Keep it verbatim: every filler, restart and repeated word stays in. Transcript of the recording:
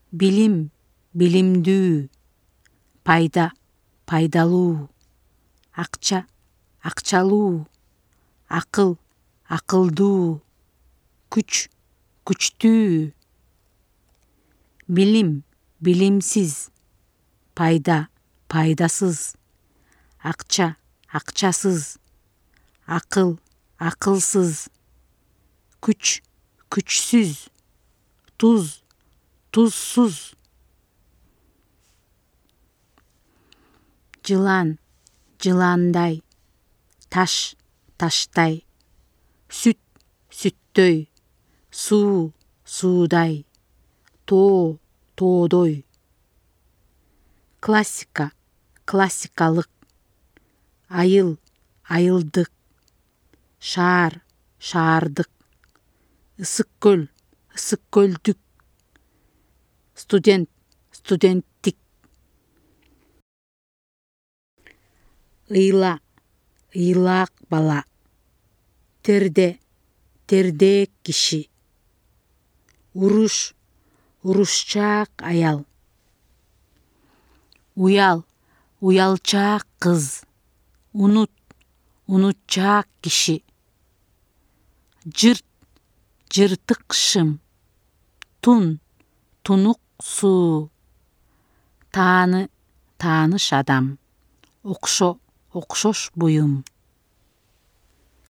Билим, билимдүү. Пайда, пайдалуу. Акча, акчалуу. Акыл, акылдуу. Күч, күчтүү. Билим, билимсиз. Пайда, пайдасыз. Акча, акчасыз. Акыл, акылсыз. Күч, күчсүз. Туз, тузсуз. Жылан, жыландай. Таш, таштай. Сүт, сүттөй. Суу, суудай. Тоо, тоодой. Классика, классикалык. Айыл, айылдык. Шаар, шаардык. Ысык көл, ысык көлдүк. Студент, студенттик. Ыйла, ыйлаак бала. Терде, тердээк киши. Уруш, урушчаак аял. Уял, уялчаак кыз. Унут, унутчаак киши. Жырт, жыртык шым. Тун, тунук суу. Тааны, тааныш адам. Окшо, окшош буюм.